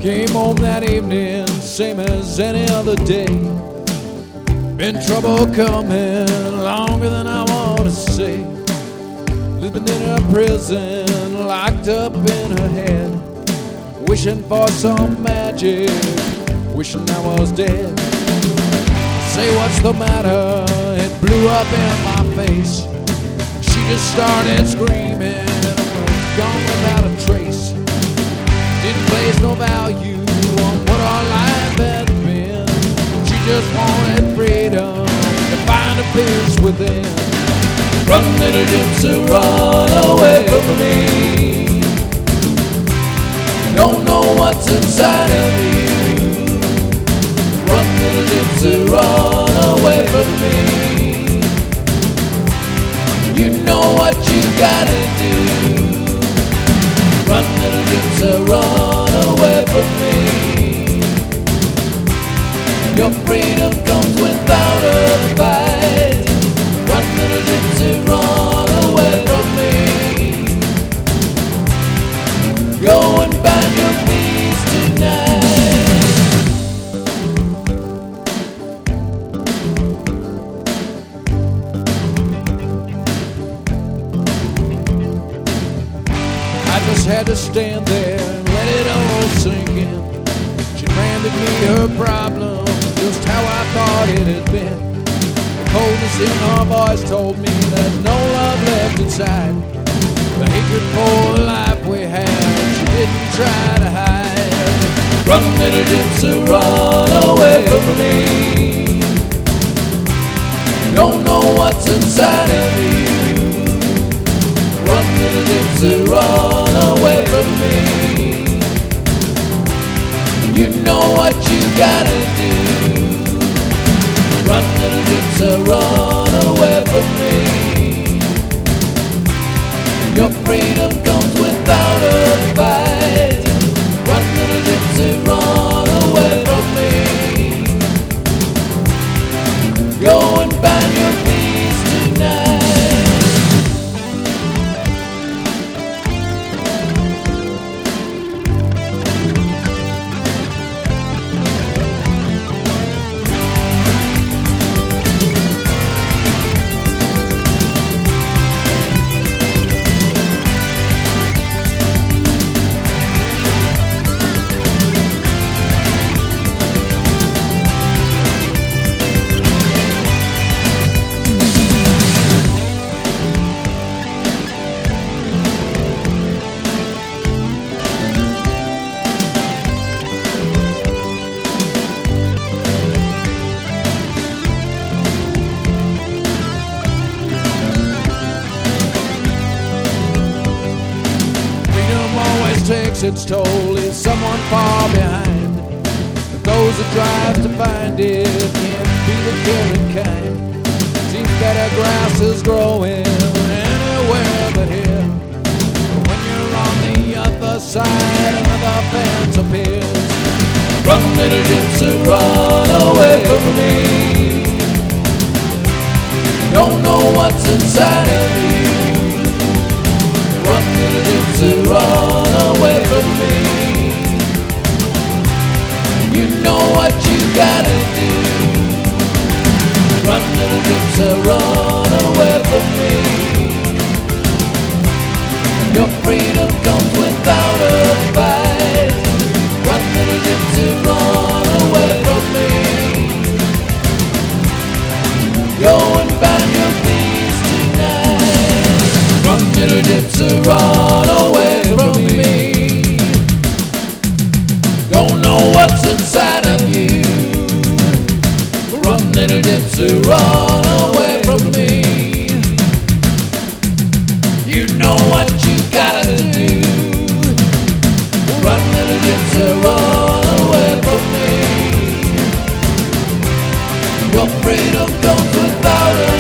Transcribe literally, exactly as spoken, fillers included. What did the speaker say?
Came home that evening, same as any other day. Been trouble coming longer than I want to say. Living in a prison, locked up in her head. Wishing for some magic, wishing I was dead. Say what's the matter, it blew up in my face. She just started screaming, gone without a trace. Didn't place no value on what our life had been. She just wanted freedom to find a peace within. Run, little gypsy, run away from me. Don't know what's inside of you. Run, little gypsy, run away from me. You know what you gotta do. Run, little gypsy, run away from me. Your freedom comes without a fight. Run, little gypsy, run away from me. Go and find your peace tonight. I just had to stand there and let it all sink in. She handed me her problem, just how I thought it had been. The coldness in her voice told me there's no love left inside. The hatred for life we had, she didn't try to hide. Run, little gypsy, run away from me. Don't know what's inside of you. Run, little gypsy, run away from me. You know what you gotta do. Run, little gypsy, run away from me. Your freedom comes without a fight. Run, little gypsy, run away from me. Go and find your peace tonight. Takes its toll, is someone far behind. But those that drive to find it can't be the caring kind. Seems that our grass is growing anywhere but here. But when you're on the other side, another fence appears. Run, little gypsy, run away from me. Don't know what's inside of you. Run, little gypsy, run away from me. You know what you gotta do. Run, little gypsy, run away from me. Your freedom comes without a fight. Run, little gypsy, run away from me. Go and find your peace tonight. Run, little gypsy, run away from me. Don't know what's inside of you. Run, little gypsy, run away from me. You know what you gotta do. Run, little gypsy, run away from me. Your freedom comes without a